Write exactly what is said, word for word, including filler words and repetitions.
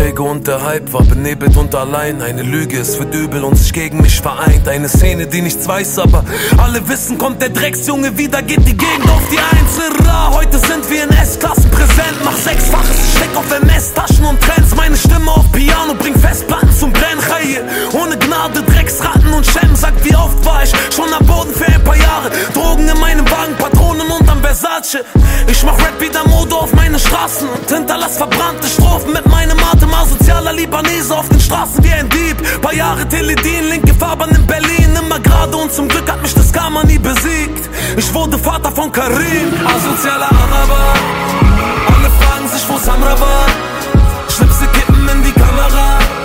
träge und der Hype war benebelt und allein. Eine Lüge, es wird übel und sich gegen mich vereint. Eine Szene, die nichts weiß, aber alle wissen, kommt der Drecksjunge wieder, geht die Gegend auf die Eins. Ra, heute sind wir in S-Klassen präsent. Mach sechsfaches, ich steck auf M S-Taschen und Trends. Meine Stimme auf Piano bringt Festplatten zum Brennen. Reihe ohne Gnade, Drecksratten und Schemm. Sagt, wie oft war ich schon am Boden für ein paar Jahre. Drogen in meinem Wagen, Patronen unterm Versace. Ich mach Rap wieder Mode auf meine Straßen und hinterlass verbrannte Strophen mit meinem Atem. Asozialer Libanese auf den Straßen wie ein Dieb. Paar Jahre Teledin, linke Fahrbahn in Berlin. Immer gerade und zum Glück hat mich das Karma nie besiegt. Ich wurde Vater von Karim. Asozialer Araber, alle fragen sich, wo Samra war.